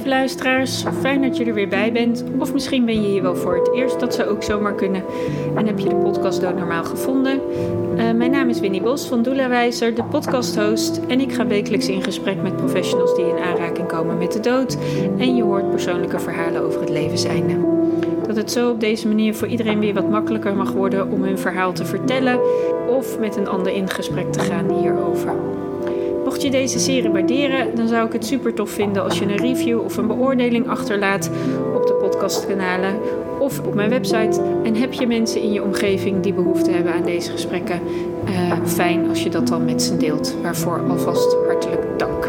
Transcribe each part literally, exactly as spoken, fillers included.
lieve luisteraars, fijn dat je er weer bij bent. Of misschien ben je hier wel voor het eerst, dat zou ook zomaar kunnen. En heb je de podcast Dood Normaal gevonden. Uh, mijn naam is Winnie Bos van Doulawijzer, de podcasthost. En ik ga wekelijks in gesprek met professionals die in aanraking komen met de dood. En je hoort persoonlijke verhalen over het levenseinde. Dat het zo op deze manier voor iedereen weer wat makkelijker mag worden om hun verhaal te vertellen. Of met een ander in gesprek te gaan hierover. Mocht je deze serie waarderen, dan zou ik het super tof vinden als je een review of een beoordeling achterlaat op de podcastkanalen of op mijn website. En heb je mensen in je omgeving die behoefte hebben aan deze gesprekken? Uh, fijn als je dat dan met ze deelt. Waarvoor alvast hartelijk dank.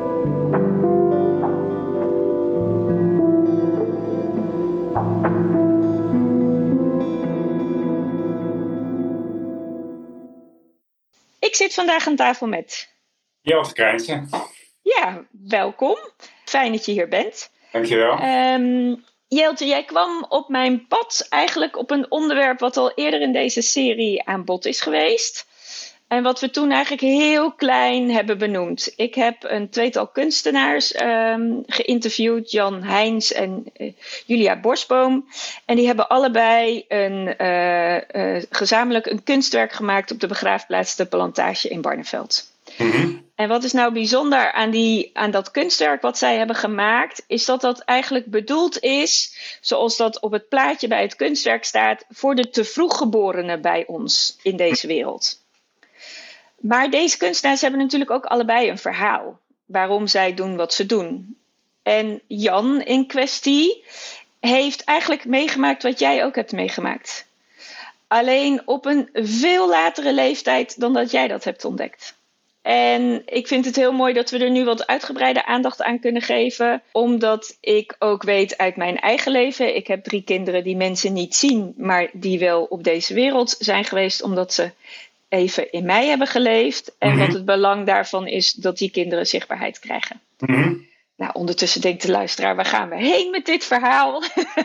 Ik zit vandaag aan tafel met Jelte Krijntje. Ja, welkom. Fijn dat je hier bent. Dankjewel. Um, Jelte, jij kwam op mijn pad eigenlijk op een onderwerp wat al eerder in deze serie aan bod is geweest. En wat we toen eigenlijk heel klein hebben benoemd. Ik heb een tweetal kunstenaars um, geïnterviewd, Jan Heijns en uh, Julia Borsboom. En die hebben allebei een, uh, uh, gezamenlijk een kunstwerk gemaakt op de begraafplaats De Plantage in Barneveld. Mm-hmm. En wat is nou bijzonder aan, die, aan dat kunstwerk wat zij hebben gemaakt, is dat dat eigenlijk bedoeld is, zoals dat op het plaatje bij het kunstwerk staat, voor de te vroeg geborenen bij ons in deze wereld. Maar deze kunstenaars hebben natuurlijk ook allebei een verhaal, waarom zij doen wat ze doen. En Jan in kwestie heeft eigenlijk meegemaakt wat jij ook hebt meegemaakt. Alleen op een veel latere leeftijd dan dat jij dat hebt ontdekt. En ik vind het heel mooi dat we er nu wat uitgebreide aandacht aan kunnen geven. Omdat ik ook weet uit mijn eigen leven. Ik heb drie kinderen die mensen niet zien, maar die wel op deze wereld zijn geweest omdat ze even in mij hebben geleefd. En mm-hmm. wat het belang daarvan is dat die kinderen zichtbaarheid krijgen. Mm-hmm. Nou, ondertussen denkt de luisteraar, waar gaan we heen met dit verhaal?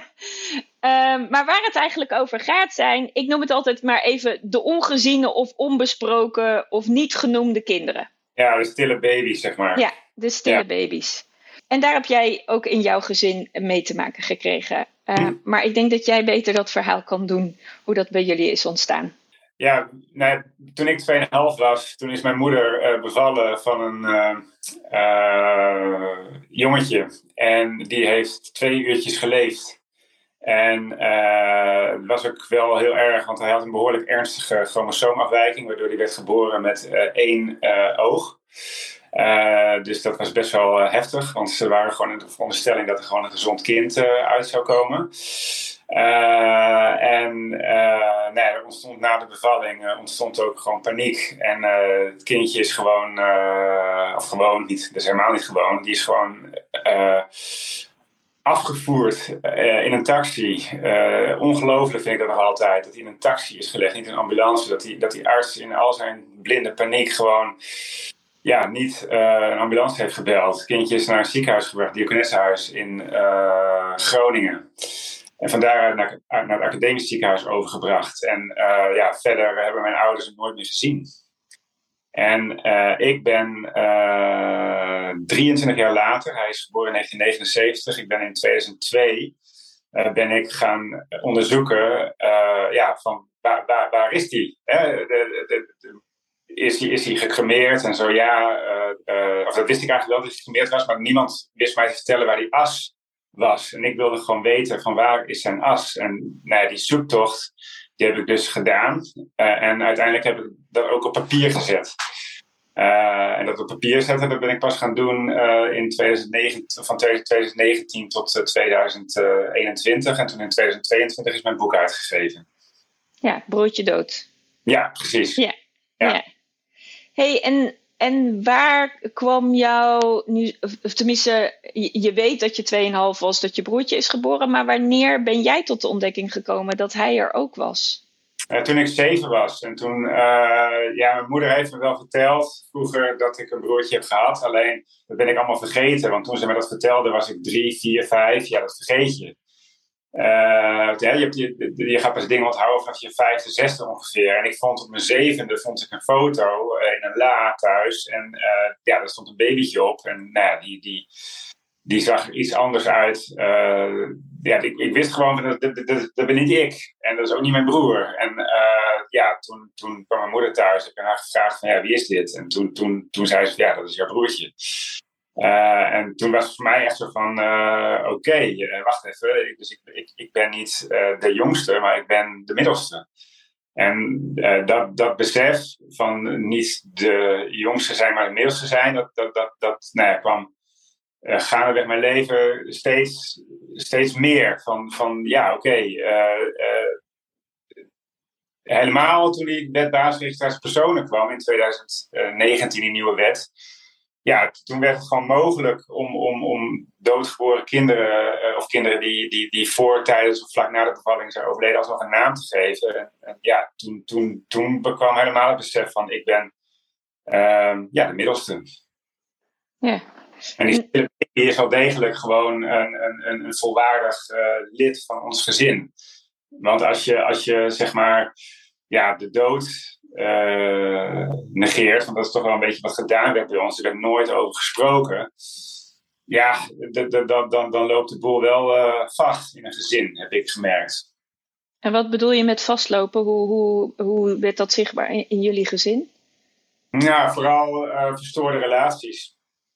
Um, maar waar het eigenlijk over gaat zijn, ik noem het altijd maar even de ongeziene of onbesproken of niet genoemde kinderen. Ja, de stille baby's, zeg maar. Ja, de stille ja. baby's. En daar heb jij ook in jouw gezin mee te maken gekregen. Uh, hm. Maar ik denk dat jij beter dat verhaal kan doen, hoe dat bij jullie is ontstaan. Ja, nou, toen ik twee en een half was, toen is mijn moeder uh, bevallen van een uh, uh, jongetje. En die heeft twee uurtjes geleefd. En uh, het was ook wel heel erg, want hij had een behoorlijk ernstige chromosoomafwijking, waardoor hij werd geboren met uh, één uh, oog. Uh, dus dat was best wel uh, heftig, want ze waren gewoon in de veronderstelling dat er gewoon een gezond kind uh, uit zou komen. Uh, en uh, nee, er ontstond na de bevalling uh, ontstond ook gewoon paniek. En uh, het kindje is gewoon, uh, of gewoon niet, dat is helemaal niet gewoon, die is gewoon uh, afgevoerd uh, in een taxi. Uh, ongelooflijk vind ik dat nog altijd, dat hij in een taxi is gelegd, niet in een ambulance. Dat die, dat die arts in al zijn blinde paniek gewoon ja, niet uh, een ambulance heeft gebeld. Het kindje is naar een ziekenhuis gebracht, Diakonessenhuis in uh, Groningen. En van daaruit naar, naar het academisch ziekenhuis overgebracht. En uh, ja, verder hebben mijn ouders het nooit meer gezien. En uh, ik ben uh, drieëntwintig jaar later, hij is geboren in negentien negenenzeventig, ik ben in tweeduizend twee, uh, ben ik gaan onderzoeken, uh, ja, van waar, waar, waar is die? Hè? De, de, de, de, is hij? Is hij gecremeerd? En zo ja, uh, uh, of dat wist ik eigenlijk wel dat hij gecremeerd was, maar niemand wist mij te vertellen waar die as was. En ik wilde gewoon weten van waar is zijn as. En nou ja, die zoektocht, die heb ik dus gedaan. Uh, en uiteindelijk heb ik dat ook op papier gezet. Uh, en dat op papier zetten, dat ben ik pas gaan doen uh, in tweeduizend negentien, van tweeduizend negentien tot uh, tweeduizend eenentwintig. En toen in tweeduizend tweeëntwintig is mijn boek uitgegeven. Ja, Broertje Dood. Ja, precies. Ja, ja. ja. Hey, en... En waar kwam jou, nu, of tenminste, je, je weet dat je twee en een half was, dat je broertje is geboren, maar wanneer ben jij tot de ontdekking gekomen dat hij er ook was? Uh, toen ik zeven was. En toen, uh, ja, mijn moeder heeft me wel verteld vroeger dat ik een broertje heb gehad. Alleen, dat ben ik allemaal vergeten, want toen ze me dat vertelde was ik drie, vier, vijf. Ja, dat vergeet je. Uh, ja, je, hebt, je, je gaat pas dingen onthouden vanaf je vijfde, zesde ongeveer. En ik vond op mijn zevende vond ik een foto uh, in een la thuis. En uh, ja, daar stond een babytje op. En nou ja, die, die, die zag er iets anders uit. Uh, ja, ik, ik wist gewoon, dat, dat, dat, dat ben niet ik. En dat is ook niet mijn broer. En uh, ja, toen, toen kwam mijn moeder thuis. Ik heb haar gevraagd van, ja, wie is dit? En toen, toen, toen zei ze, ja, dat is jouw broertje. Uh, en toen was het voor mij echt zo van, uh, oké, okay, uh, wacht even. Dus ik, ik, ik ben niet uh, de jongste, maar ik ben de middelste. En uh, dat, dat besef van niet de jongste zijn, maar de middelste zijn, dat, dat, dat, dat nou ja, kwam uh, gaandeweg mijn leven steeds, steeds meer. Van, van ja, oké, okay, uh, uh, helemaal toen die wet basisregistratie kwam in twintig negentien, die nieuwe wet. Ja, toen werd het gewoon mogelijk om, om, om doodgeboren kinderen, uh, of kinderen die, die, die voor, tijdens of vlak na de bevalling zijn overleden, alsnog een naam te geven. En, en ja, toen, toen, toen kwam helemaal het besef van, ik ben uh, ja, de middelste. Ja. En die, die is wel degelijk gewoon een, een, een volwaardig uh, lid van ons gezin. Want als je, als je zeg maar, ja, de dood Uh, negeert, want dat is toch wel een beetje wat gedaan werd bij ons. Er werd nooit over gesproken. Ja, d- d- d- dan, dan loopt de boel wel uh, vast in een gezin, heb ik gemerkt. En wat bedoel je met vastlopen? Hoe, hoe, hoe werd dat zichtbaar in, in jullie gezin? Nou, vooral uh, verstoorde relaties.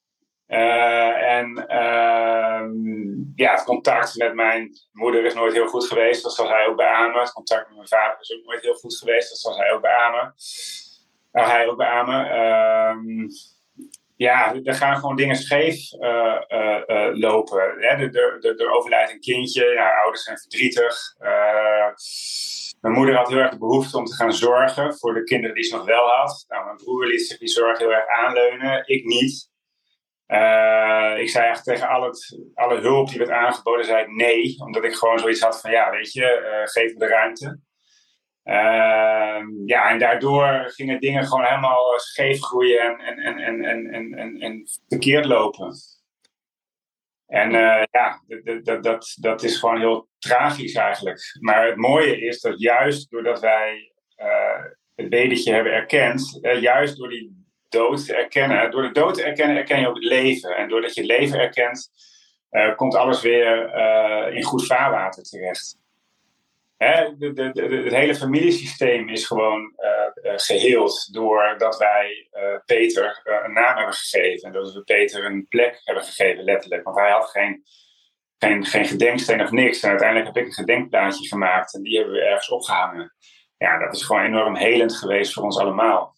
Uh, en uh, ja, het contact met mijn moeder is nooit heel goed geweest. Dat zal hij ook beamen. Het contact met mijn vader is ook nooit heel goed geweest. Dat zal hij ook beamen. Uh, hij ook beamen. Uh, ja, er gaan gewoon dingen scheef uh, uh, uh, lopen. Er overlijdt een kindje. Ja, ouders zijn verdrietig. Uh, mijn moeder had heel erg de behoefte om te gaan zorgen voor de kinderen die ze nog wel had. Nou, mijn broer liet zich die zorg heel erg aanleunen. Ik niet. Uh, ik zei eigenlijk tegen al het, alle hulp die werd aangeboden, zei ik nee. Omdat ik gewoon zoiets had van, ja, weet je, uh, geef me de ruimte. Uh, ja, en daardoor gingen dingen gewoon helemaal scheef groeien en, en, en, en, en, en, en verkeerd lopen. En uh, ja, dat, dat, dat, dat is gewoon heel tragisch eigenlijk. Maar het mooie is dat juist doordat wij uh, het wedertje hebben erkend, uh, juist door die dood te erkennen. Door de dood te erkennen, erken je ook het leven. En doordat je het leven erkent, uh, komt alles weer uh, in goed vaarwater terecht. Hè? De, de, de, het hele familiesysteem is gewoon uh, uh, geheeld doordat wij uh, Peter uh, een naam hebben gegeven. En dat we Peter een plek hebben gegeven, letterlijk. Want hij had geen, geen, geen gedenksteen of niks. En uiteindelijk heb ik een gedenkplaatje gemaakt en die hebben we ergens opgehangen. Ja, dat is gewoon enorm helend geweest voor ons allemaal.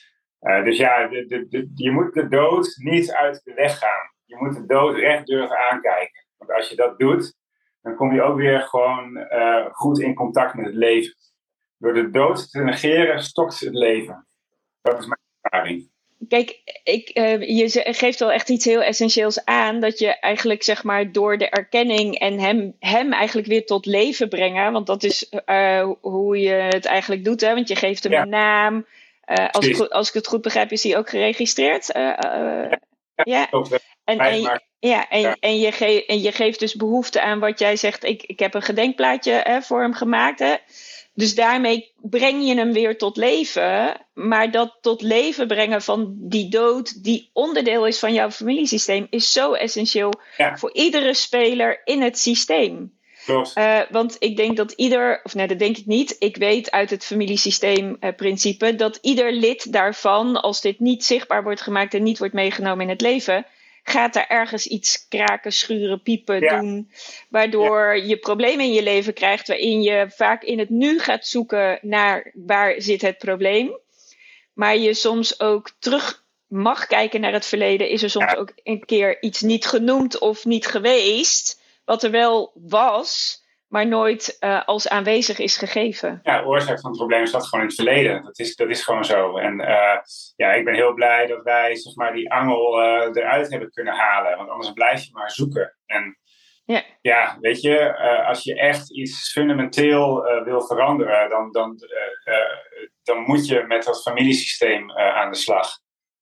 Uh, dus ja, de, de, de, je moet de dood niet uit de weg gaan. Je moet de dood recht durven aankijken. Want als je dat doet, dan kom je ook weer gewoon uh, goed in contact met het leven. Door de dood te negeren, stokt het leven. Dat is mijn ervaring. Kijk, ik, uh, je geeft wel echt iets heel essentieels aan. Dat je eigenlijk zeg maar door de erkenning en hem, hem eigenlijk weer tot leven brengen. Want dat is uh, hoe je het eigenlijk doet. Hè? Want je geeft hem ja. een naam. Uh, als, ik, als ik het goed begrijp, is die ook geregistreerd. Uh, uh, ja. ja. En, en, ja, en, ja. En, je ge- en je geeft dus behoefte aan wat jij zegt. Ik, ik heb een gedenkplaatje hè, voor hem gemaakt. Hè? Dus daarmee breng je hem weer tot leven. Maar dat tot leven brengen van die dood, die onderdeel is van jouw familiesysteem, is zo essentieel ja. voor iedere speler in het systeem. Uh, want ik denk dat ieder, of nee, dat denk ik niet. Ik weet uit het familiesysteemprincipe uh, dat ieder lid daarvan, als dit niet zichtbaar wordt gemaakt en niet wordt meegenomen in het leven, gaat er ergens iets kraken, schuren, piepen, ja. doen. Waardoor ja. je problemen in je leven krijgt, waarin je vaak in het nu gaat zoeken naar waar zit het probleem. Maar je soms ook terug mag kijken naar het verleden. Is er soms ja. ook een keer iets niet genoemd of niet geweest, wat er wel was, maar nooit uh, als aanwezig is gegeven. Ja, de oorzaak van het probleem zat gewoon in het verleden. Dat is, dat is gewoon zo. En uh, ja, ik ben heel blij dat wij zeg maar, die angel uh, eruit hebben kunnen halen. Want anders blijf je maar zoeken. En ja, ja weet je, uh, als je echt iets fundamenteel uh, wil veranderen, dan, dan, uh, uh, dan moet je met dat familiesysteem uh, aan de slag.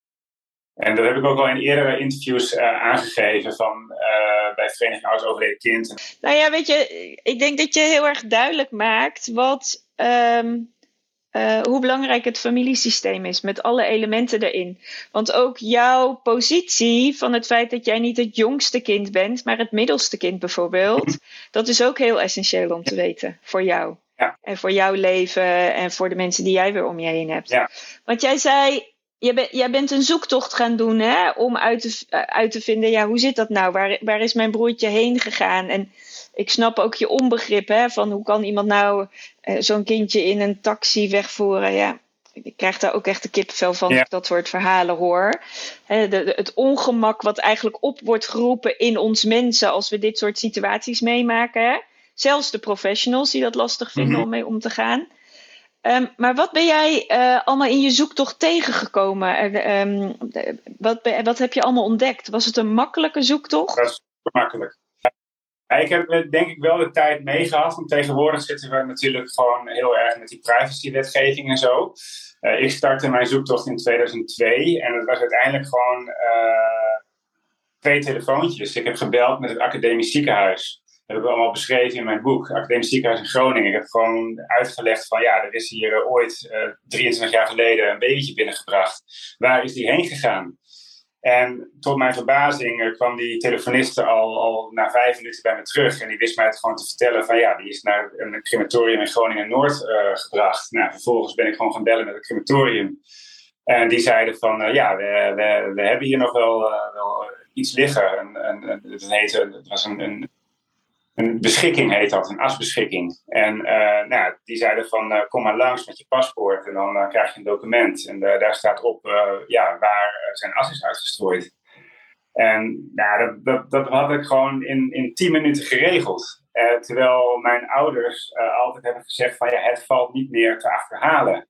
En dat heb ik ook al in eerdere interviews uh, aangegeven van uh, bij Vereniging Oud Overleden Kind. Nou ja, weet je, ik denk dat je heel erg duidelijk maakt wat, um, uh, hoe belangrijk het familiesysteem is met alle elementen erin. Want ook jouw positie van het feit dat jij niet het jongste kind bent, maar het middelste kind bijvoorbeeld, dat is ook heel essentieel om te weten voor jou. Ja. En voor jouw leven en voor de mensen die jij weer om je heen hebt. Ja. Want jij zei, jij, ben, jij bent een zoektocht gaan doen, hè, om uit te, uh, uit te vinden, ja, hoe zit dat nou? Waar, waar is mijn broertje heen gegaan? En ik snap ook je onbegrip, hè, van hoe kan iemand nou uh, zo'n kindje in een taxi wegvoeren? Ja, ik krijg daar ook echt de kippenvel van, ja, als ik dat soort verhalen hoor. He, de, de, het ongemak wat eigenlijk op wordt geroepen in ons mensen als we dit soort situaties meemaken. Hè? Zelfs de professionals die dat lastig vinden mm-hmm. om mee om te gaan. Um, maar wat ben jij uh, allemaal in je zoektocht tegengekomen? Uh, um, wat, wat heb je allemaal ontdekt? Was het een makkelijke zoektocht? Dat is makkelijk. Ja, ik heb denk ik wel de tijd meegehad. Want tegenwoordig zitten we natuurlijk gewoon heel erg met die privacywetgeving en zo. Uh, ik startte mijn zoektocht in tweeduizend twee. En het was uiteindelijk gewoon uh, twee telefoontjes. Ik heb gebeld met het academisch ziekenhuis. Dat heb ik allemaal beschreven in mijn boek. Academisch ziekenhuis in Groningen. Ik heb gewoon uitgelegd van ja, er is hier uh, ooit uh, drieëntwintig jaar geleden een babytje binnengebracht. Waar is die heen gegaan? En tot mijn verbazing uh, kwam die telefoniste al, al na vijf minuten bij me terug. En die wist mij het gewoon te vertellen van ja, die is naar een crematorium in Groningen-Noord uh, gebracht. Nou, vervolgens ben ik gewoon gaan bellen met het crematorium. En die zeiden van uh, ja, we, we, we hebben hier nog wel, uh, wel iets liggen. En, en, en het, heette, het was een, een, een beschikking, heet dat, een asbeschikking. En uh, nou, die zeiden van uh, kom maar langs met je paspoort en dan uh, krijg je een document. En uh, daar staat op uh, ja, waar zijn as is uitgestrooid. En nou, dat, dat, dat had ik gewoon in, in tien minuten geregeld. Uh, terwijl mijn ouders uh, altijd hebben gezegd van ja, het valt niet meer te achterhalen.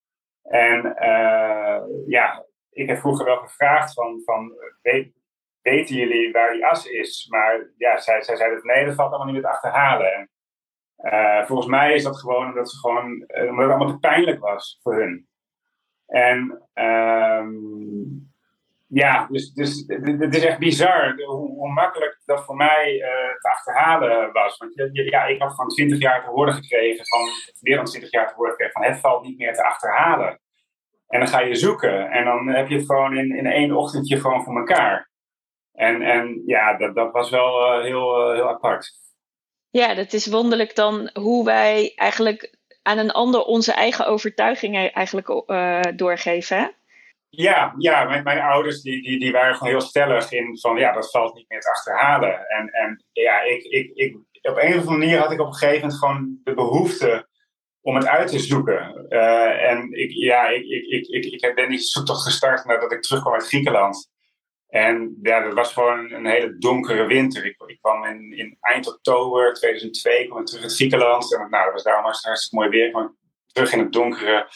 En uh, ja, ik heb vroeger wel gevraagd van, van weet, weten jullie waar die as is? Maar ja, zij, zij zeiden nee, dat valt allemaal niet meer te achterhalen. En, uh, volgens mij is dat gewoon omdat, ze gewoon, uh, omdat het allemaal te pijnlijk was voor hun. En um, ja, dus, dus het is echt bizar hoe, hoe makkelijk dat voor mij uh, te achterhalen was. Want ja, ik had gewoon twintig jaar te horen gekregen, van, meer dan twintig jaar te horen gekregen, van het valt niet meer te achterhalen. En dan ga je zoeken en dan heb je het gewoon in, in één ochtendje gewoon voor elkaar. En, en ja, dat, dat was wel uh, heel, uh, heel apart. Ja, dat is wonderlijk dan hoe wij eigenlijk aan een ander onze eigen overtuigingen eigenlijk uh, doorgeven, hè? Ja, ja mijn, mijn ouders die, die, die waren gewoon heel stellig in van ja, dat valt niet meer te achterhalen. En, en ja, ik, ik, ik, op een of andere manier had ik op een gegeven moment gewoon de behoefte om het uit te zoeken. Uh, en ik, ja, ik, ik, ik, ik, ik ben die zoektocht gestart nadat ik terugkwam uit Griekenland. En ja, dat was gewoon een hele donkere winter. Ik, ik kwam in, in eind oktober tweeduizend twee kwam ik terug uit Griekenland. En nou, dat was daarom hartstikke mooi weer. Ik kwam terug in het donkere,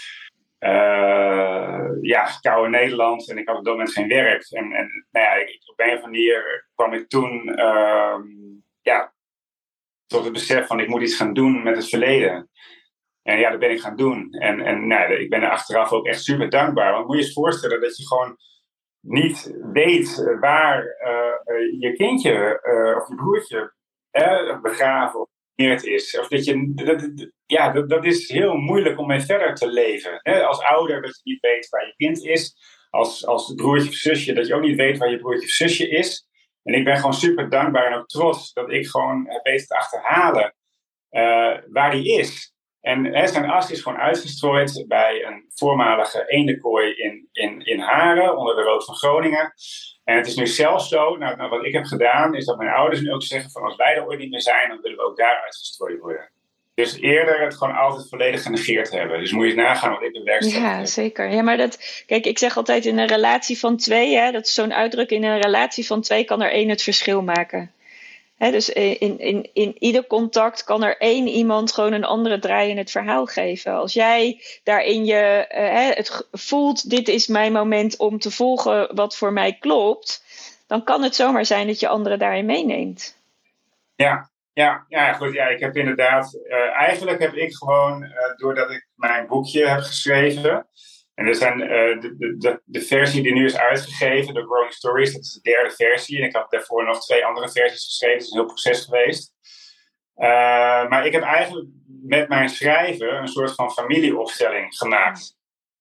uh, ja, koude Nederland. En ik had op dat moment geen werk. En, en nou ja, ik, op een of andere manier kwam ik toen uh, ja, tot het besef van ik moet iets gaan doen met het verleden. En ja, dat ben ik gaan doen. En, en nou, ik ben er achteraf ook echt super dankbaar. Want moet je je eens voorstellen dat je gewoon niet weet waar uh, uh, je kindje uh, of je broertje uh, begraven of geneerd is. Of dat je, dat, ja, dat, dat is heel moeilijk om mee verder te leven. Hè? Als ouder dat je niet weet waar je kind is. Als, als broertje of zusje dat je ook niet weet waar je broertje of zusje is. En ik ben gewoon super dankbaar en ook trots dat ik gewoon heb weten te achterhalen uh, waar die is. En hè, zijn as is gewoon uitgestrooid bij een voormalige eendenkooi in, in, in Haren, onder de Rood van Groningen. En het is nu zelfs zo, nou, nou, wat ik heb gedaan, is dat mijn ouders nu ook zeggen van als wij er ooit niet meer zijn, dan willen we ook daar uitgestrooid worden. Dus eerder het gewoon altijd volledig genegeerd hebben. Dus moet je eens nagaan wat ik bewerkstelligd heb. Ja, zeker. Ja, maar dat, kijk, ik zeg altijd in een relatie van twee, hè, dat is zo'n uitdrukking, in een relatie van twee kan er één het verschil maken. He, dus in, in, in ieder contact kan er één iemand gewoon een andere draai in het verhaal geven. Als jij daarin je uh, het voelt, dit is mijn moment om te volgen wat voor mij klopt, dan kan het zomaar zijn dat je anderen daarin meeneemt. Ja, ja, ja goed. Ja, ik heb inderdaad, uh, eigenlijk heb ik gewoon, uh, doordat ik mijn boekje heb geschreven, en er zijn uh, de, de, de versie die nu is uitgegeven, de Growing Stories, dat is de derde versie. En ik had daarvoor nog twee andere versies geschreven. Het is een heel proces geweest. Uh, maar ik heb eigenlijk met mijn schrijven een soort van familieopstelling gemaakt.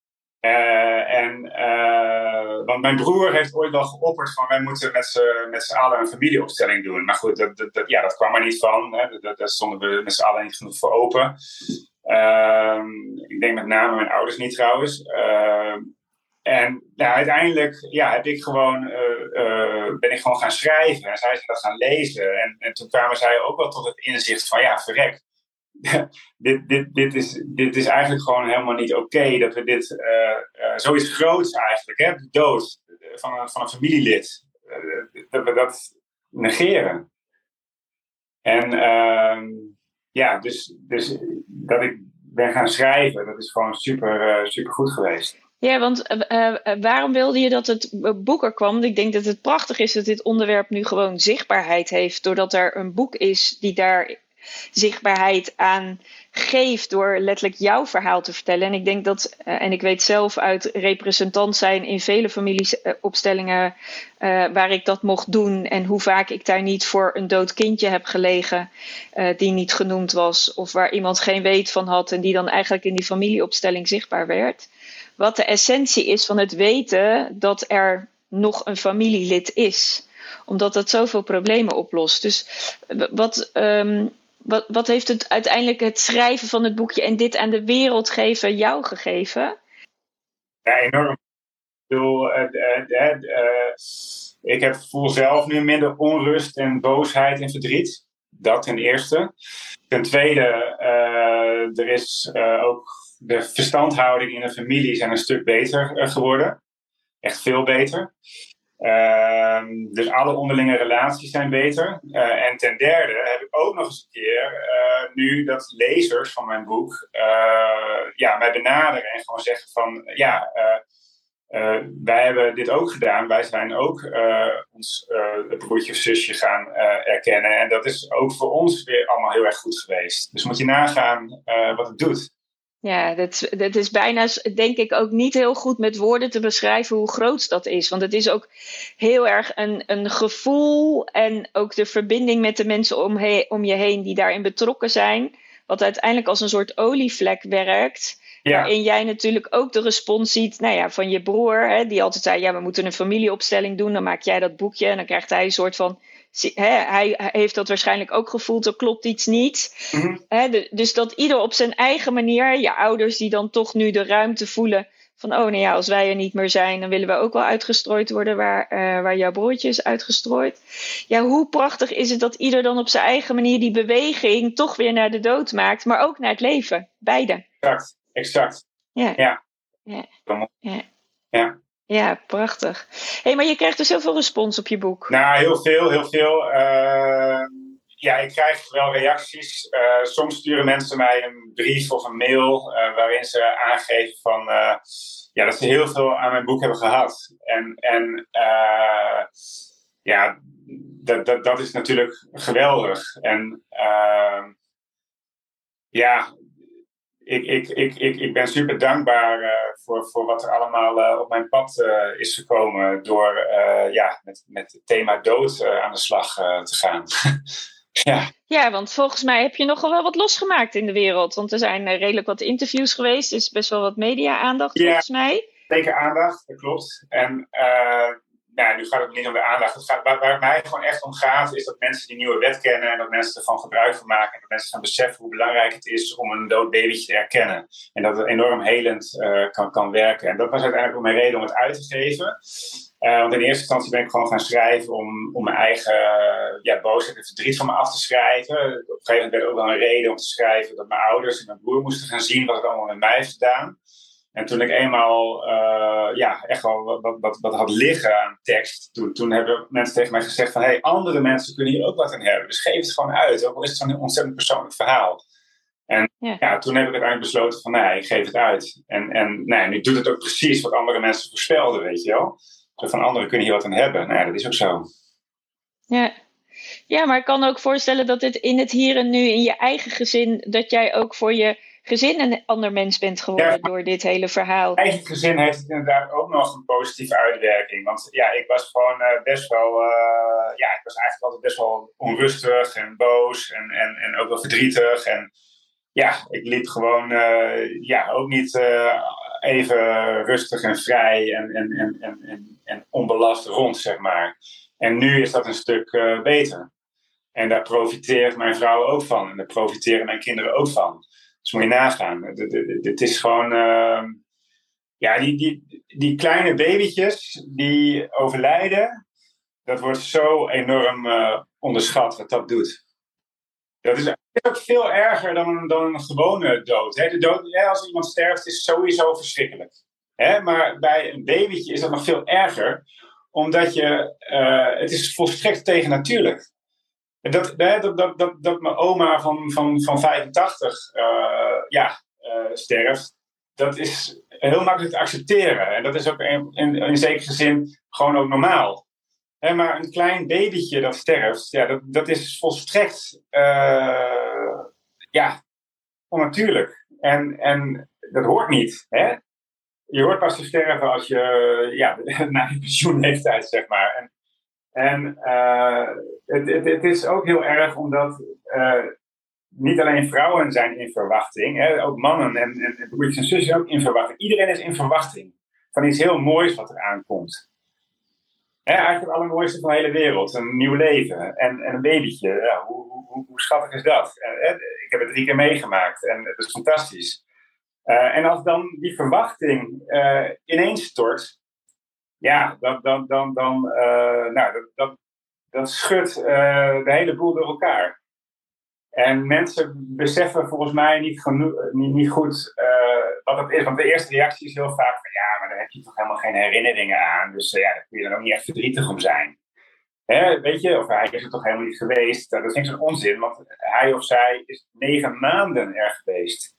Uh, en, uh, want mijn broer heeft ooit wel geopperd van wij moeten met z'n allen een familieopstelling doen. Maar goed, dat, dat, dat, ja, dat kwam er niet van. Hè. Daar stonden we met z'n allen niet genoeg voor open. Uh, ik denk met name mijn ouders niet trouwens. Uh, en nou, uiteindelijk ja, heb ik gewoon, uh, uh, ben ik gewoon gaan schrijven. En zij zijn dat gaan lezen. En, en toen kwamen zij ook wel tot het inzicht van ja, verrek. dit, dit, dit, is, dit is eigenlijk gewoon helemaal niet oké. Okay, dat we dit, uh, uh, zoiets groots eigenlijk, hè, de dood van een, van een familielid. Uh, dat we dat negeren. En uh, ja, dus, dus dat ik ben gaan schrijven, dat is gewoon super, uh, super goed geweest. Ja, want uh, uh, waarom wilde je dat het boek er kwam? Want ik denk dat het prachtig is dat dit onderwerp nu gewoon zichtbaarheid heeft. Doordat er een boek is die daar zichtbaarheid aan geeft door letterlijk jouw verhaal te vertellen. En ik denk dat, uh, en ik weet zelf uit representant zijn in vele familieopstellingen uh, waar ik dat mocht doen en hoe vaak ik daar niet voor een dood kindje heb gelegen uh, die niet genoemd was of waar iemand geen weet van had en die dan eigenlijk in die familieopstelling zichtbaar werd. Wat de essentie is van het weten dat er nog een familielid is. Omdat dat zoveel problemen oplost. Dus wat, um, wat, wat heeft het uiteindelijk het schrijven van het boekje en dit aan de wereld geven jou gegeven? Ja, enorm. Ik bedoel, uh, uh, uh, uh, ik heb, voel zelf nu minder onrust en boosheid en verdriet. Dat ten eerste. Ten tweede, uh, er is uh, ook de verstandhouding in de familie zijn een stuk beter uh, geworden. Echt veel beter. Uh, dus alle onderlinge relaties zijn beter. Uh, en ten derde heb ik ook nog eens een keer uh, nu dat lezers van mijn boek uh, ja, mij benaderen en gewoon zeggen van ja, uh, uh, wij hebben dit ook gedaan. Wij zijn ook uh, ons uh, broertje of zusje gaan uh, erkennen. En dat is ook voor ons weer allemaal heel erg goed geweest. Dus moet je nagaan uh, wat het doet. Ja, dat, dat is bijna, denk ik, ook niet heel goed met woorden te beschrijven hoe groot dat is. Want het is ook heel erg een, een gevoel en ook de verbinding met de mensen om, he, om je heen die daarin betrokken zijn. Wat uiteindelijk als een soort olievlek werkt. Ja. Waarin jij natuurlijk ook de respons ziet nou ja, van je broer. Hè, die altijd zei, ja, we moeten een familieopstelling doen. Dan maak jij dat boekje en dan krijgt hij een soort van... He, hij heeft dat waarschijnlijk ook gevoeld, er klopt iets niet. Mm-hmm. He, de, dus dat ieder op zijn eigen manier, je ouders die dan toch nu de ruimte voelen van, oh nou ja, als wij er niet meer zijn, dan willen we ook wel uitgestrooid worden waar, uh, waar jouw broertje is uitgestrooid. Ja, hoe prachtig is het dat ieder dan op zijn eigen manier die beweging toch weer naar de dood maakt, maar ook naar het leven, beide. Exact, exact. Ja. Ja. Ja. Ja. Ja. Ja, prachtig. Hey, maar je krijgt dus heel veel respons op je boek. Nou, heel veel, heel veel. Uh, ja, ik krijg wel reacties. Uh, soms sturen mensen mij een brief of een mail uh, waarin ze aangeven van, uh, ja, dat ze heel veel aan mijn boek hebben gehad. En, en uh, ja, dat, dat, dat is natuurlijk geweldig. En uh, ja... Ik, ik, ik, ik, ik ben super dankbaar uh, voor, voor wat er allemaal uh, op mijn pad uh, is gekomen door uh, ja, met, met het thema dood uh, aan de slag uh, te gaan. ja. ja, want volgens mij heb je nogal wel wat losgemaakt in de wereld. Want er zijn uh, redelijk wat interviews geweest, dus best wel wat media-aandacht ja, volgens mij. Zeker aandacht, dat klopt. En uh, nou, nu gaat het niet om de aandacht. Het gaat, waar, waar het mij gewoon echt om gaat, is dat mensen die nieuwe wet kennen en dat mensen ervan gebruik van maken en dat mensen gaan beseffen hoe belangrijk het is om een dood babytje te erkennen. En dat het enorm helend uh, kan, kan werken. En dat was uiteindelijk ook mijn reden om het uit te geven. Uh, want in eerste instantie ben ik gewoon gaan schrijven om, om mijn eigen uh, ja, boosheid en verdriet van me af te schrijven. Op een gegeven moment werd ook wel een reden om te schrijven dat mijn ouders en mijn broer moesten gaan zien wat het allemaal met mij heeft gedaan. En toen ik eenmaal uh, ja, echt wel wat, wat, wat had liggen aan tekst, toen, toen hebben mensen tegen mij gezegd van, hey, andere mensen kunnen hier ook wat aan hebben. Dus geef het gewoon uit, ook al is het zo'n ontzettend persoonlijk verhaal. En ja. Ja, toen heb ik uiteindelijk besloten van, nee, ik geef het uit. En, en nee, nu doet het ook precies wat andere mensen voorspelden, weet je wel. Zo van, anderen kunnen hier wat aan hebben. Nou ja, dat is ook zo. Ja. Ja, maar ik kan ook voorstellen dat dit in het hier en nu, in je eigen gezin, dat jij ook voor je gezin een ander mens bent geworden ja, door dit hele verhaal. Eigen gezin heeft het inderdaad ook nog een positieve uitwerking. Want ja, ik was gewoon uh, best wel... Uh, ja, ik was eigenlijk altijd best wel onrustig en boos en, en, en ook wel verdrietig. En ja, ik liep gewoon uh, ja, ook niet uh, even rustig en vrij en, en, en, en, en, en onbelast rond, zeg maar. En nu is dat een stuk uh, beter. En daar profiteert mijn vrouw ook van. En daar profiteren mijn kinderen ook van. Dus moet je nagaan. Het is gewoon... Uh, ja, die, die, die kleine babytjes die overlijden... dat wordt zo enorm uh, onderschat wat dat doet. Dat is ook veel erger dan, dan een gewone dood. Hè? De dood hè, als iemand sterft is sowieso verschrikkelijk. Hè? Maar bij een babytje is dat nog veel erger. Omdat je... Uh, het is volstrekt tegennatuurlijk. Dat, dat, dat, dat, dat mijn oma van, van, van vijfentachtig uh, ja, uh, sterft, dat is heel makkelijk te accepteren. En dat is ook in, in, in zekere zin gewoon ook normaal. He, maar een klein babytje dat sterft, ja, dat, dat is volstrekt uh, ja, onnatuurlijk. En, en dat hoort niet. Hè? Je hoort pas te sterven als je ja, na je pensioenleeftijd, zeg maar. En, En uh, het, het, het is ook heel erg omdat uh, niet alleen vrouwen zijn in verwachting, hè, ook mannen en, en, en broertjes en zusjes ook in verwachting. Iedereen is in verwachting van iets heel moois wat er aankomt. Hè, eigenlijk het allermooiste van de hele wereld, een nieuw leven en, en een babytje. Ja, hoe, hoe, hoe schattig is dat? Uh, ik heb het drie keer meegemaakt en het is fantastisch. Uh, en als dan die verwachting uh, ineens stort... Ja, dan, dan, dan, dan, uh, nou, dat, dat, dat schudt uh, de hele boel door elkaar. En mensen beseffen volgens mij niet, geno- niet, niet goed uh, wat dat is. Want de eerste reactie is heel vaak van ja, maar daar heb je toch helemaal geen herinneringen aan. Dus uh, ja, daar kun je dan ook niet echt verdrietig om zijn. Hè, weet je, of hij is er toch helemaal niet geweest. Dat is niks van onzin, want hij of zij is negen maanden er geweest.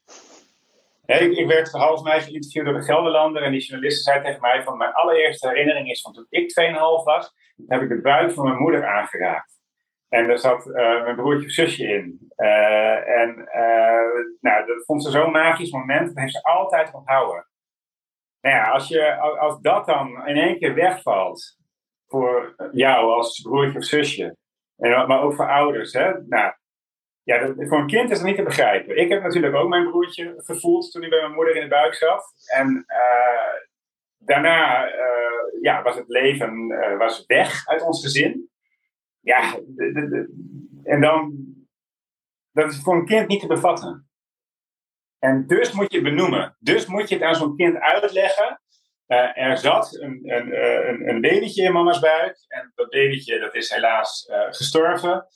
Ja, ik, ik werd half mei geïnterviewd door de Gelderlander en die journalist zei tegen mij van mijn allereerste herinnering is van toen ik twee komma vijf was, heb ik de buik van mijn moeder aangeraakt. En daar zat uh, mijn broertje of zusje in. Uh, en uh, nou, dat vond ze zo'n magisch moment, dat heeft ze altijd onthouden. Nou ja, als, je, als dat dan in één keer wegvalt voor jou als broertje of zusje, en, maar ook voor ouders, hè, nou, ja, dat, voor een kind is dat niet te begrijpen. Ik heb natuurlijk ook mijn broertje gevoeld toen hij bij mijn moeder in de buik zat. En uh, daarna uh, ja, was het leven uh, was weg uit ons gezin. Ja, de, de, de, en dan... Dat is voor een kind niet te bevatten. En dus moet je het benoemen. Dus moet je het aan zo'n kind uitleggen. Uh, er zat een, een, een, een babytje in mama's buik. En dat babytje dat is helaas uh, gestorven.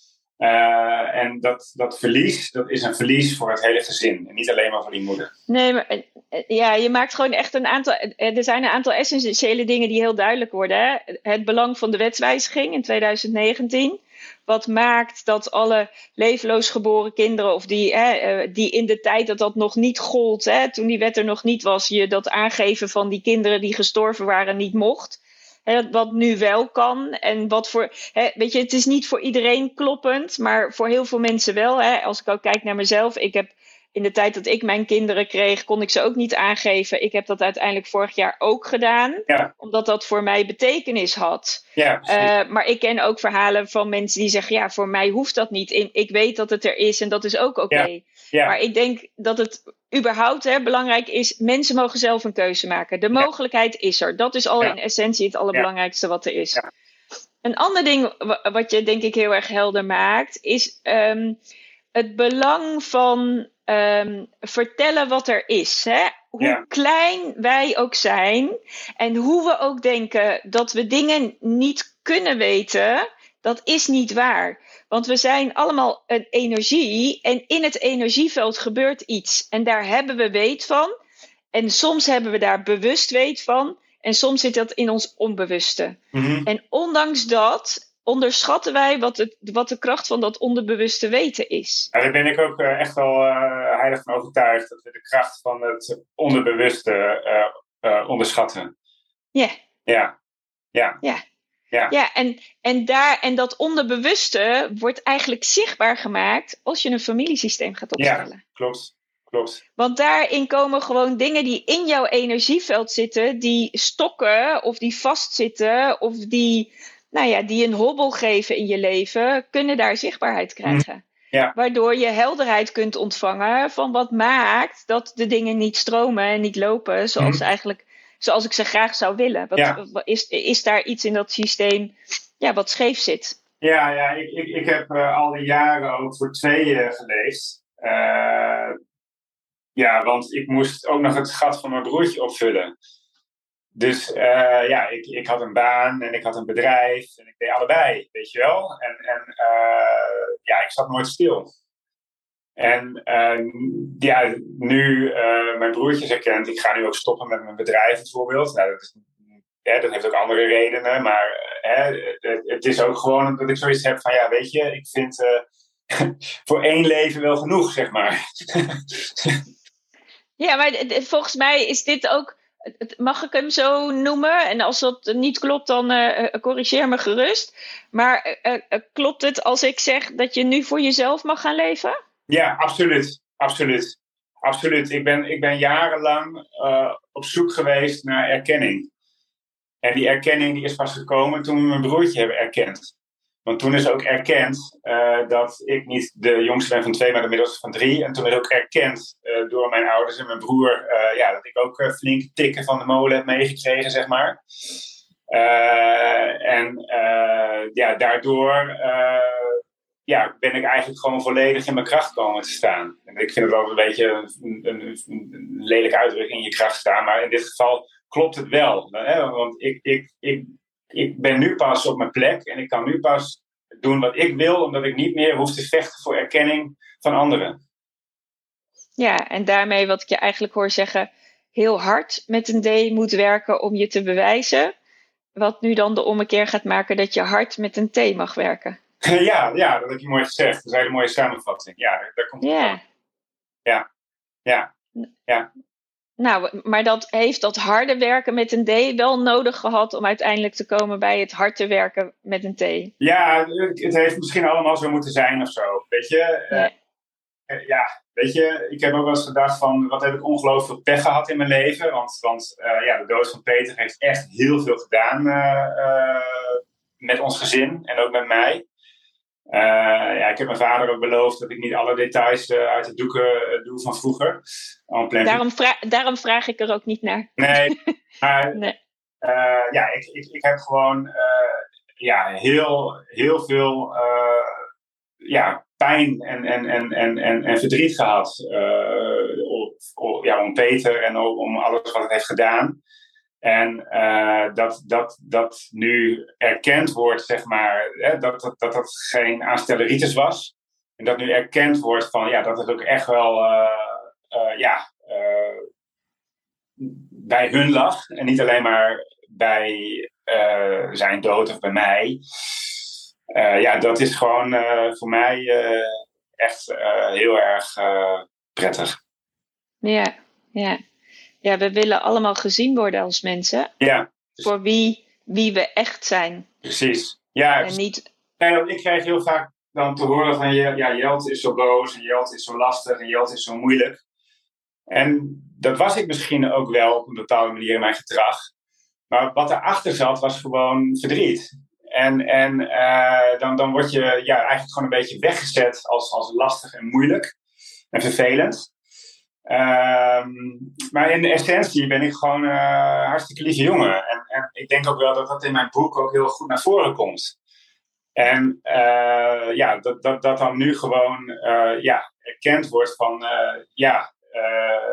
Uh, en dat, dat verlies, dat is een verlies voor het hele gezin. En niet alleen maar voor die moeder. Nee, maar ja, je maakt gewoon echt een aantal... Er zijn een aantal essentiële dingen die heel duidelijk worden. Hè? Het belang van de wetswijziging in twintig negentien. Wat maakt dat alle levenloos geboren kinderen... of die, hè, die in de tijd dat dat nog niet gold... Hè, toen die wet er nog niet was... je dat aangeven van die kinderen die gestorven waren niet mocht... He, wat nu wel kan. En wat voor. He, weet je, het is niet voor iedereen kloppend, maar voor heel veel mensen wel. He. Als ik ook kijk naar mezelf. Ik heb in de tijd dat ik mijn kinderen kreeg, kon ik ze ook niet aangeven. Ik heb dat uiteindelijk vorig jaar ook gedaan. Ja. Omdat dat voor mij betekenis had. Ja, uh, maar ik ken ook verhalen van mensen die zeggen, ja, voor mij hoeft dat niet. Ik weet dat het er is en dat is ook oké. Okay. Ja. Ja. Maar ik denk dat het überhaupt hè, belangrijk is, mensen mogen zelf een keuze maken. De mogelijkheid ja. is er. Dat is al ja. in essentie het allerbelangrijkste ja. wat er is. Ja. Een ander ding wat je denk ik heel erg helder maakt, is um, het belang van um, vertellen wat er is. Hè? Hoe ja. klein wij ook zijn en hoe we ook denken dat we dingen niet kunnen weten, dat is niet waar. Want we zijn allemaal een energie en in het energieveld gebeurt iets. En daar hebben we weet van. En soms hebben we daar bewust weet van. En soms zit dat in ons onbewuste. Mm-hmm. En ondanks dat onderschatten wij wat, het, wat de kracht van dat onderbewuste weten is. Ja, daar ben ik ook uh, echt wel uh, heilig van overtuigd. Dat we de kracht van het onderbewuste uh, uh, onderschatten. Yeah. Ja. Ja. Ja. Ja, ja en, en, daar, en dat onderbewuste wordt eigenlijk zichtbaar gemaakt als je een familiesysteem gaat opstellen. Ja, klopt. klopt. Want daarin komen gewoon dingen die in jouw energieveld zitten, die stokken of die vastzitten of die, nou ja, die een hobbel geven in je leven, kunnen daar zichtbaarheid krijgen. Mm. Ja. Waardoor je helderheid kunt ontvangen van wat maakt dat de dingen niet stromen en niet lopen zoals, mm. eigenlijk, zoals ik ze graag zou willen. Wat, ja. is, is daar iets in dat systeem ja, wat scheef zit? Ja, ja ik, ik, ik heb uh, al die jaren ook voor tweeën geleefd. Uh, ja, want ik moest ook nog het gat van mijn broertje opvullen. Dus uh, ja, ik, ik had een baan en ik had een bedrijf en ik deed allebei, weet je wel. En, en uh, ja, ik zat nooit stil. En uh, ja, nu uh, mijn broertje is erkend, ik ga nu ook stoppen met mijn bedrijf bijvoorbeeld. Nou, dat, is, ja, dat heeft ook andere redenen, maar hè, het, het is ook gewoon dat ik zoiets heb van, ja, weet je, ik vind uh, voor één leven wel genoeg, zeg maar. Ja, maar volgens mij is dit ook, mag ik hem zo noemen? En als dat niet klopt, dan uh, corrigeer me gerust. Maar uh, uh, klopt het als ik zeg dat je nu voor jezelf mag gaan leven? Ja, absoluut. Absoluut. Absoluut. Ik ben, ik ben jarenlang uh, op zoek geweest naar erkenning. En die erkenning die is pas gekomen toen we mijn broertje hebben erkend. Want toen is ook erkend uh, dat ik niet de jongste ben van twee, maar de middelste van drie. En toen is ook erkend uh, door mijn ouders en mijn broer uh, ja, dat ik ook uh, flink tikken van de molen heb meegekregen, zeg maar. Uh, en uh, ja, daardoor uh, ja, ben ik eigenlijk gewoon volledig in mijn kracht komen te staan. En ik vind het wel een beetje een, een, een lelijke uitdrukking, in je kracht staan. Maar in dit geval klopt het wel. Hè? Want ik, ik, ik, ik ben nu pas op mijn plek en ik kan nu pas doen wat ik wil, omdat ik niet meer hoef te vechten voor erkenning van anderen. Ja, en daarmee wat ik je eigenlijk hoor zeggen, heel hard met een D moet werken om je te bewijzen. Wat nu dan de ommekeer gaat maken dat je hard met een T mag werken. Ja, ja, dat heb je mooi gezegd. Dat is een hele mooie samenvatting. Ja, daar, daar komt het ja. van. Ja, ja, ja. Nou, maar dat heeft dat harde werken met een D wel nodig gehad om uiteindelijk te komen bij het harde werken met een T. Ja, het heeft misschien allemaal zo moeten zijn of zo. Weet je? Ja. Uh, ja, weet je, ik heb ook wel eens gedacht van, wat heb ik ongelooflijk veel pech gehad in mijn leven. Want, want uh, ja, de dood van Peter heeft echt heel veel gedaan uh, uh, met ons gezin en ook met mij. Uh, ja, ik heb mijn vader ook beloofd dat ik niet alle details uh, uit de doeken uh, doe van vroeger. Daarom, vra- daarom vraag ik er ook niet naar. Nee, maar nee. Uh, ja, ik, ik, ik heb gewoon uh, ja, heel, heel veel uh, ja, pijn en, en, en, en, en, en verdriet gehad uh, op, op, ja, om Peter en om alles wat hij heeft gedaan. En uh, dat, dat, dat nu erkend wordt, zeg maar, hè, dat, dat, dat dat geen aanstelleritis was. En dat nu erkend wordt van, ja, dat het ook echt wel, uh, uh, ja, uh, bij hun lag. En niet alleen maar bij uh, zijn dood of bij mij. Uh, ja, dat is gewoon uh, voor mij uh, echt uh, heel erg uh, prettig. Ja, ja. Ja, we willen allemaal gezien worden als mensen. Ja. Voor wie, wie we echt zijn. Precies. Ja, en niet... ja, ik krijg heel vaak dan te horen van, ja, Jelte is zo boos en Jelte is zo lastig en Jelte is zo moeilijk. En dat was ik misschien ook wel op een bepaalde manier in mijn gedrag. Maar wat erachter zat was gewoon verdriet. En, en uh, dan, dan word je ja, eigenlijk gewoon een beetje weggezet als, als lastig en moeilijk en vervelend. Um, maar in de essentie ben ik gewoon een uh, hartstikke lieve jongen. En, en ik denk ook wel dat dat in mijn boek ook heel goed naar voren komt. En uh, ja, dat, dat, dat dan nu gewoon uh, ja, erkend wordt van uh, ja, uh,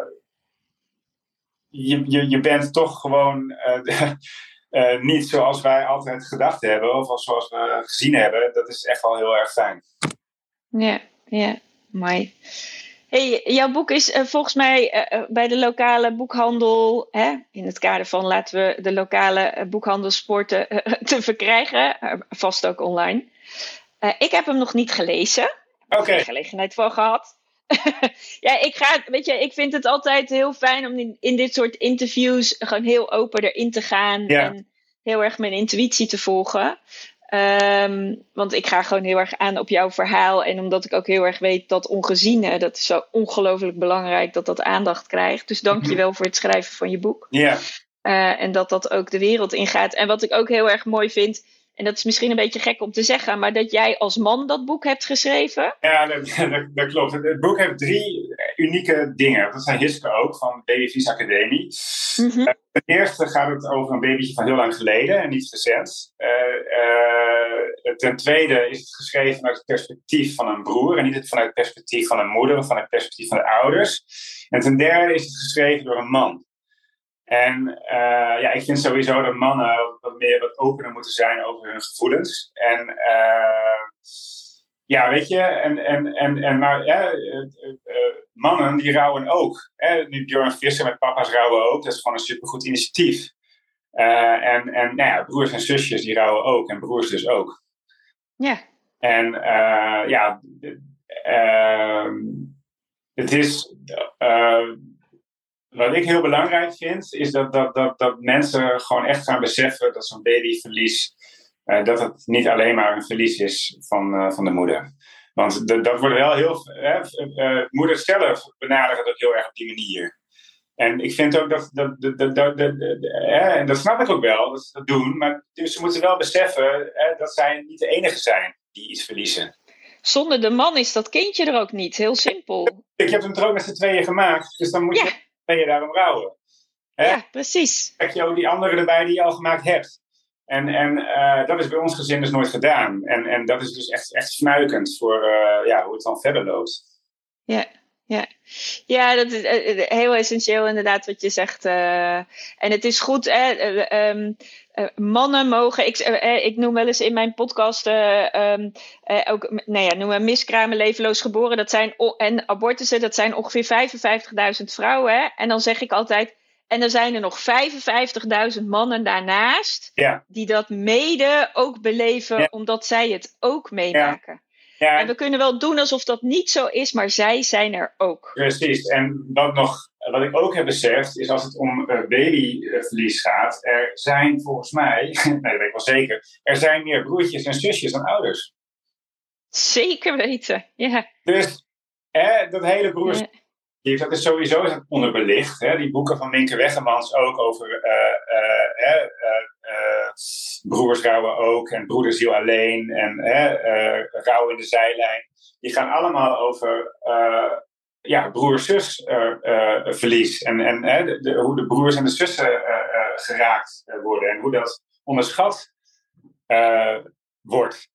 je, je, je bent toch gewoon uh, de, uh, niet zoals wij altijd gedacht hebben of zoals we gezien hebben. Dat is echt wel heel erg fijn. Ja, ja, mooi. Hey, jouw boek is uh, volgens mij uh, bij de lokale boekhandel, hè, in het kader van laten we de lokale uh, boekhandel sporten, uh, te verkrijgen, uh, vast ook online. Uh, ik heb hem nog niet gelezen. Ik heb okay. er gelegenheid voor gehad. Ja, ik ga, weet je, ik vind het altijd heel fijn om in, in dit soort interviews gewoon heel open erin te gaan ja. en heel erg mijn intuïtie te volgen. Um, want ik ga gewoon heel erg aan op jouw verhaal. En omdat ik ook heel erg weet dat ongeziene, dat is zo ongelooflijk belangrijk dat dat aandacht krijgt. Dus dank je wel voor het schrijven van je boek. Ja. Yeah. Uh, en dat dat ook de wereld ingaat. En wat ik ook heel erg mooi vind, en dat is misschien een beetje gek om te zeggen, maar dat jij als man dat boek hebt geschreven. Ja, dat, dat, dat klopt. Het boek heeft drie unieke dingen. Dat zijn Hiske ook, van Babyvies Academie. Mm-hmm. Uh, ten eerste gaat het over een babytje van heel lang geleden en niet recent. Uh, uh, ten tweede is het geschreven vanuit het perspectief van een broer en niet vanuit het perspectief van een moeder of vanuit het perspectief van de ouders. En ten derde is het geschreven door een man. En uh, ja, ik vind sowieso dat mannen wat meer wat opener moeten zijn over hun gevoelens. En uh, ja, weet je, en, en, en, en maar ja, uh, uh, mannen die rouwen ook. Hè? Nu Björn Visser met Papa's rouwen ook, dat is gewoon een supergoed initiatief. Uh, en en nou ja, broers en zusjes die rouwen ook, en broers dus ook. Ja. En uh, ja, uh, het is... Uh, Wat ik heel belangrijk vind, is dat, dat, dat, dat mensen gewoon echt gaan beseffen dat zo'n babyverlies, uh, dat het niet alleen maar een verlies is van, uh, van de moeder. Want de, dat wordt wel heel... Uh, uh, moeders zelf benaderen dat ook heel erg op die manier. En ik vind ook dat... dat, dat, dat, dat, dat, dat uh, en dat snap ik ook wel, dat ze dat doen. Maar dus ze moeten wel beseffen uh, dat zij niet de enige zijn die iets verliezen. Zonder de man is dat kindje er ook niet. Heel simpel. Ik heb hem er ook met z'n tweeën gemaakt. Dus dan moet je... Ja. Ben je daarom rouwen? Hè? Ja, precies. Krijg je ook die anderen erbij die je al gemaakt hebt. En, en uh, dat is bij ons gezin dus nooit gedaan. En, en dat is dus echt, echt fnuikend voor uh, ja, hoe het dan verder loopt. Ja, ja. Ja, dat is uh, heel essentieel inderdaad wat je zegt. Uh, en het is goed, hè, uh, um, uh, mannen mogen... Ik, uh, ik noem wel eens in mijn podcast uh, um, uh, ook, nou ja, noemen miskramen, levenloos geboren. Dat zijn, en abortussen, dat zijn ongeveer vijfenvijftigduizend vrouwen. Hè? En dan zeg ik altijd... En er zijn er nog vijfenvijftigduizend mannen daarnaast... Ja. die dat mede ook beleven, ja. omdat zij het ook meemaken. Ja. Ja. En we kunnen wel doen alsof dat niet zo is, maar zij zijn er ook. Precies. En wat, nog, wat ik ook heb beseft, is als het om uh, babyverlies gaat, er zijn volgens mij, nee, dat weet ik wel zeker, er zijn meer broertjes en zusjes dan ouders. Zeker weten, ja. Dus hè, dat hele broers... Ja. Dat is sowieso onderbelicht. Hè? Die boeken van Minke Weggemans ook over uh, uh, uh, uh, broers rouwen ook en broederziel alleen en uh, rouw in de zijlijn. Die gaan allemaal over uh, ja, broer-zus uh, uh, verlies en, en uh, de, de, hoe de broers en de zussen uh, uh, geraakt uh, worden en hoe dat onderschat uh, wordt.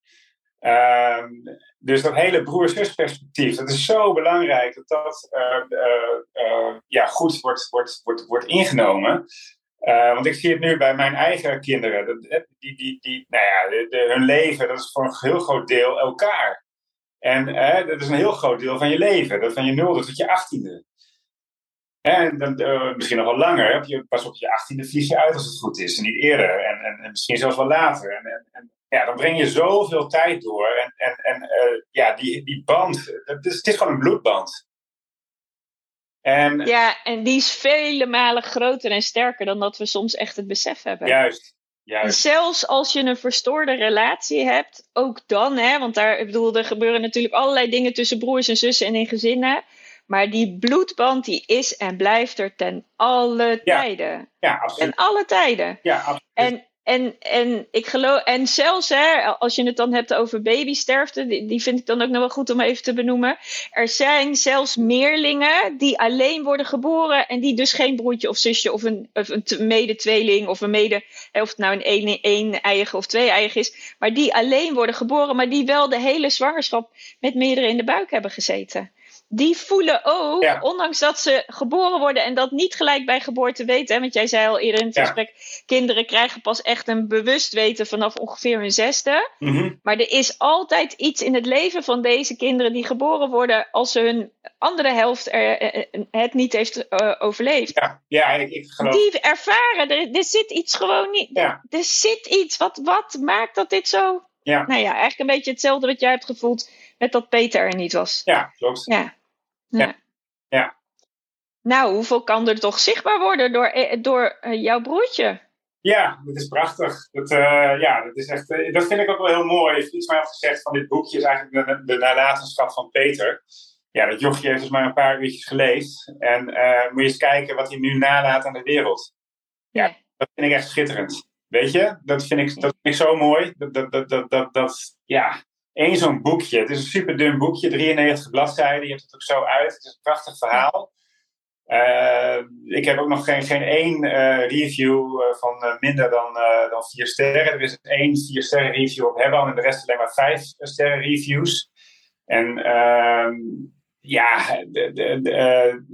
Uh, dus dat hele broer-zus perspectief, dat is zo belangrijk dat dat uh, uh, uh, ja, goed wordt, wordt, wordt, wordt ingenomen. Uh, want ik zie het nu bij mijn eigen kinderen. Dat, die, die, die, nou ja, de, de, hun leven, dat is voor een heel groot deel elkaar. En uh, dat is een heel groot deel van je leven. Dat van je nulde tot je achttiende. En dan, uh, misschien nog wel langer. Heb je, pas op je achttiende vlieg je uit als het goed is. En niet eerder. En, en, en misschien zelfs wel later. En, en, en ja, dan breng je zoveel tijd door. En, en, en uh, ja, die, die band. Het is, het is gewoon een bloedband. En, ja, en die is vele malen groter en sterker dan dat we soms echt het besef hebben. Juist. Juist. Zelfs als je een verstoorde relatie hebt, ook dan, hè, want daar, ik bedoel, er gebeuren natuurlijk allerlei dingen tussen broers en zussen en in gezinnen. Maar die bloedband, die is en blijft er ten alle ja. tijden. Ja, absoluut. Ten alle tijden. Ja, absoluut. En, en, en ik geloof, en zelfs, hè, als je het dan hebt over babysterfte, die, die vind ik dan ook nog wel goed om even te benoemen. Er zijn zelfs meerlingen die alleen worden geboren en die dus geen broertje of zusje of een, of een mede-tweeling of een mede, of het nou een een-eiige of twee-eiige is, maar die alleen worden geboren, maar die wel de hele zwangerschap met meerdere in de buik hebben gezeten. Die voelen ook, ja. ondanks dat ze geboren worden en dat niet gelijk bij geboorte weten. Hè, want jij zei al eerder in het ja. gesprek, kinderen krijgen pas echt een bewust weten vanaf ongeveer hun zesde. Mm-hmm. Maar er is altijd iets in het leven van deze kinderen die geboren worden als ze hun andere helft er, het niet heeft uh, overleefd. Ja, ja ik, ik geloof... Die ervaren, er, er zit iets gewoon niet. Ja. Er zit iets, wat, wat maakt dat dit zo... Ja. Nou ja, eigenlijk een beetje hetzelfde wat jij hebt gevoeld met dat Peter er niet was. Ja, klopt. Ja. Ja. Ja. ja. Nou, hoeveel kan er toch zichtbaar worden door, door uh, jouw broertje? Ja, dat is prachtig. Dat, uh, ja, dat, is echt, uh, dat vind ik ook wel heel mooi. Iets mij had gezegd van dit boekje is eigenlijk de, de nalatenschap van Peter. Ja, dat jochie heeft dus maar een paar uurtjes geleefd. En uh, moet je eens kijken wat hij nu nalaat aan de wereld. Ja, Ja. dat vind ik echt schitterend. Weet je, dat vind ik, dat vind ik zo mooi. Dat, dat, dat, dat, dat, dat ja, één zo'n boekje. Het is een super dun boekje, drieënnegentig bladzijden. Je hebt het ook zo uit. Het is een prachtig verhaal. Uh, ik heb ook nog geen, geen één uh, review uh, van uh, minder dan, uh, dan vier sterren. Er is één vier sterren review op Hebban en de rest alleen maar vijf sterren reviews. En uh, ja, de, de, de, uh,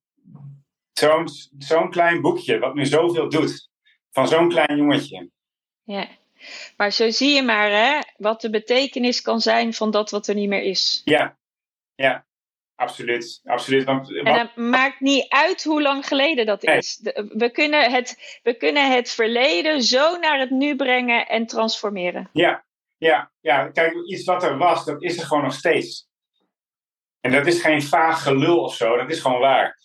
zo'n, zo'n klein boekje wat nu zoveel doet. Van zo'n klein jongetje. Ja, maar zo zie je maar hè, wat de betekenis kan zijn van dat wat er niet meer is. Ja, ja. Absoluut, absoluut. Want, en het maakt niet uit hoe lang geleden dat nee. is. De, we, kunnen het, we kunnen het verleden zo naar het nu brengen en transformeren. Ja, ja, ja. Kijk, iets wat er was, dat is er gewoon nog steeds. En dat is geen vaag gelul of zo, dat is gewoon waar.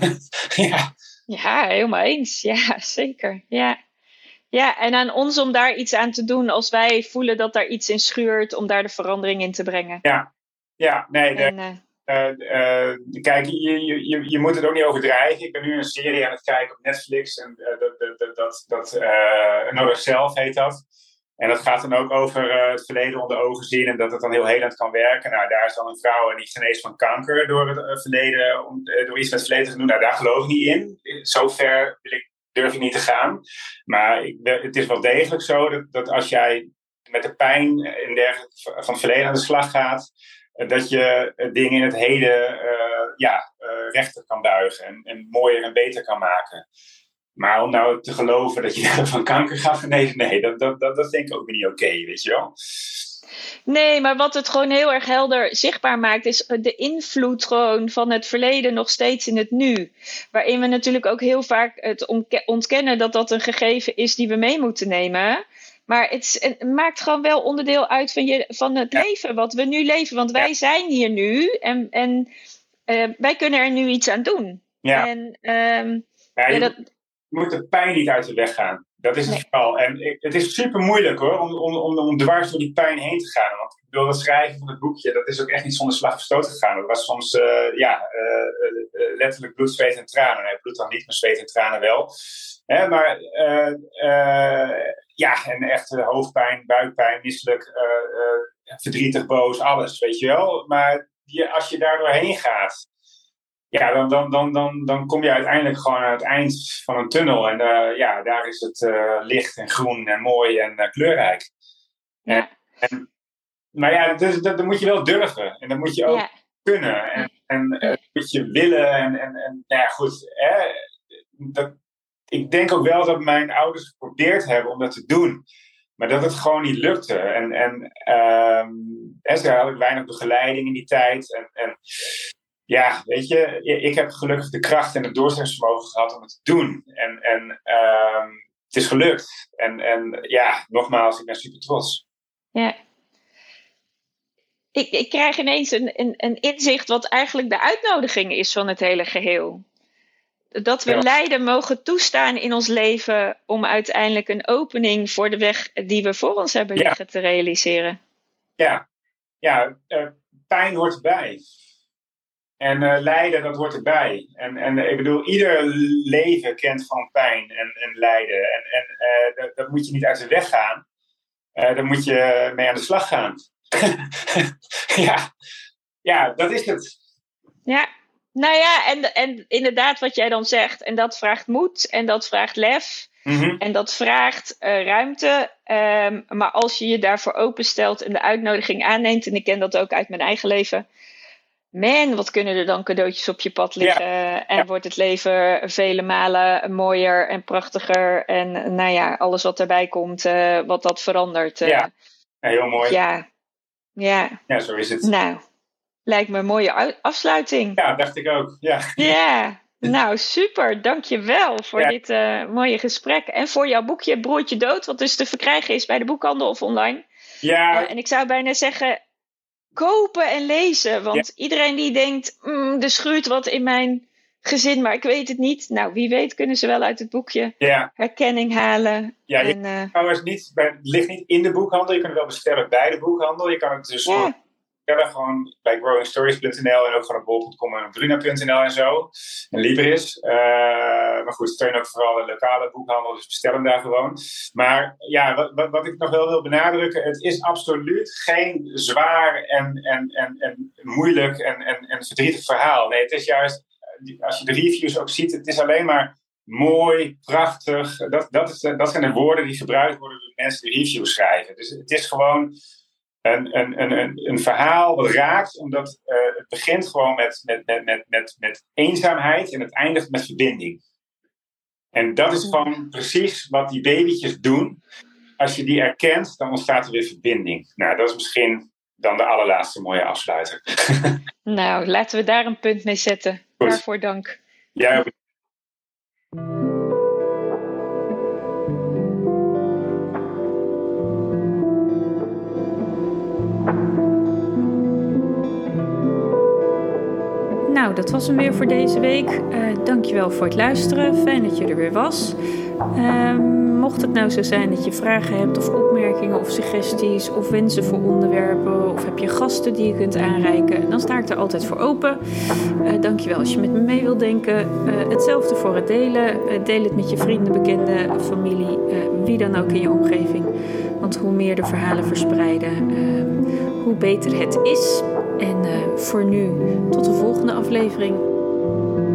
ja. ja, helemaal eens. Ja, zeker. Ja. ja, en aan ons om daar iets aan te doen als wij voelen dat daar iets in schuurt, om daar de verandering in te brengen. Ja, ja nee. De... En, uh, Uh, uh, kijk, je, je, je moet het ook niet overdrijven. Ik ben nu een serie aan het kijken op Netflix. En uh, dat, dat, dat, dat uh, Another Self heet dat. En dat gaat dan ook over uh, het verleden onder ogen zien. En dat het dan heel helend kan werken. Nou, daar is dan een vrouw die geneest van kanker door het uh, verleden. Om, uh, door iets met het verleden te doen. Nou, daar geloof ik niet in. Zo ver wil ik, durf ik niet te gaan. Maar ik, het is wel degelijk zo dat, dat als jij met de pijn en dergelijke van het verleden aan de slag gaat, dat je dingen in het heden uh, ja, uh, rechter kan buigen en, en mooier en beter kan maken. Maar om nou te geloven dat je van kanker gaat genezen, nee, dat, dat, dat, dat denk ik ook niet oké, okay, weet je wel. Nee, maar wat het gewoon heel erg helder zichtbaar maakt, is de invloed gewoon van het verleden nog steeds in het nu. Waarin we natuurlijk ook heel vaak het ontkennen dat dat een gegeven is die we mee moeten nemen. Maar het, het maakt gewoon wel onderdeel uit van, je, van het ja. leven, wat we nu leven. Want wij ja. zijn hier nu en, en uh, wij kunnen er nu iets aan doen. Ja. En, um, ja, je, ja, dat... je moet de pijn niet uit de weg gaan. Dat is het nee. geval. En het is super moeilijk hoor, om, om, om, om dwars door die pijn heen te gaan. Want ik bedoel, dat schrijven van het boekje, dat is ook echt niet zonder slag of stoot gegaan. Dat was soms uh, ja, uh, uh, letterlijk bloed, zweet en tranen. Nee, bloed dan niet, maar zweet en tranen wel. Hè, maar uh, uh, ja, en echt uh, hoofdpijn, buikpijn, misselijk, uh, uh, verdrietig, boos, alles, weet je wel. Maar je, als je daar doorheen gaat, ja, dan, dan, dan, dan, dan kom je uiteindelijk gewoon aan het eind van een tunnel. En uh, ja, daar is het uh, licht en groen en mooi en uh, kleurrijk. Ja. En, en, maar ja, dus, dat, dat moet je wel durven. En dat moet je ook ja. kunnen. En, en uh, dat moet je willen. En, en, en nou ja, goed. Hè, dat, ik denk ook wel dat mijn ouders geprobeerd hebben om dat te doen. Maar dat het gewoon niet lukte. En, en um, ze hadden weinig begeleiding in die tijd. En, en ja, weet je, ik heb gelukkig de kracht en het doorzettingsvermogen gehad om het te doen. En, en um, het is gelukt. En, en ja, nogmaals, ik ben super trots. Ja. Ik, ik krijg ineens een, een, een inzicht wat eigenlijk de uitnodiging is van het hele geheel. Dat we ja. lijden mogen toestaan in ons leven om uiteindelijk een opening voor de weg die we voor ons hebben liggen ja. te realiseren. Ja, ja uh, pijn hoort erbij. En uh, lijden, dat hoort erbij. En, en ik bedoel, ieder leven kent van pijn en, en lijden. En, en uh, dat, dat moet je niet uit de weg gaan. Uh, daar moet je mee aan de slag gaan. ja. ja, dat is het. Ja, nou ja, en, en inderdaad wat jij dan zegt. En dat vraagt moed en dat vraagt lef. Mm-hmm. En dat vraagt uh, ruimte. Um, maar als je je daarvoor openstelt en de uitnodiging aanneemt. En ik ken dat ook uit mijn eigen leven. Man, wat kunnen er dan cadeautjes op je pad liggen. Ja. En ja. wordt het leven vele malen mooier en prachtiger. En nou ja, alles wat erbij komt, uh, wat dat verandert. Uh, ja. ja, heel mooi. Ja. ja. Ja, zo is het. Nou, lijkt me een mooie afsluiting. Ja, dacht ik ook. Ja, ja. Nou, super. Dank je wel voor ja. dit uh, mooie gesprek. En voor jouw boekje Broertje Dood. Wat dus te verkrijgen is bij de boekhandel of online. Ja. Uh, en ik zou bijna zeggen, kopen en lezen. Want ja. iedereen die denkt, mm, er schuurt wat in mijn gezin, maar ik weet het niet. Nou, wie weet kunnen ze wel uit het boekje ja. herkenning halen. Ja, je en, uh, trouwens niet bij, het ligt niet in de boekhandel. Je kan het wel bestellen bij de boekhandel. Je kan het dus ja. bestellen gewoon bij growing stories punt n l en ook gewoon op bol punt com en op bruna punt n l en zo. En Libris. Uh, maar goed, steun ook vooral de lokale boekhandel, dus bestel hem daar gewoon. Maar ja, wat, wat, wat ik nog wel wil benadrukken, het is absoluut geen zwaar en, en, en, en moeilijk en, en, en verdrietig verhaal. Nee, het is juist, als je de reviews ook ziet, het is alleen maar mooi, prachtig. Dat, dat, is, dat zijn de woorden die gebruikt worden door de mensen die reviews schrijven. Dus het is gewoon een, een, een, een verhaal dat raakt, omdat uh, het begint gewoon met, met, met, met, met, met eenzaamheid en het eindigt met verbinding. En dat is gewoon precies wat die babytjes doen. Als je die erkent, dan ontstaat er weer verbinding. Nou, dat is misschien dan de allerlaatste mooie afsluiter. Nou, laten we daar een punt mee zetten. Goed. Waarvoor dank. Ja, Nou, dat was hem weer voor deze week. Uh, dankjewel voor het luisteren. Fijn dat je er weer was. Uh, mocht het nou zo zijn dat je vragen hebt of opmerkingen of suggesties of wensen voor onderwerpen of heb je gasten die je kunt aanreiken, dan sta ik er altijd voor open. Uh, dankjewel als je met me mee wilt denken. Uh, hetzelfde voor het delen. Uh, deel het met je vrienden, bekenden, familie, uh, wie dan ook in je omgeving. Want hoe meer de verhalen verspreiden, uh, hoe beter het is. En uh, voor nu, tot de volgende aflevering.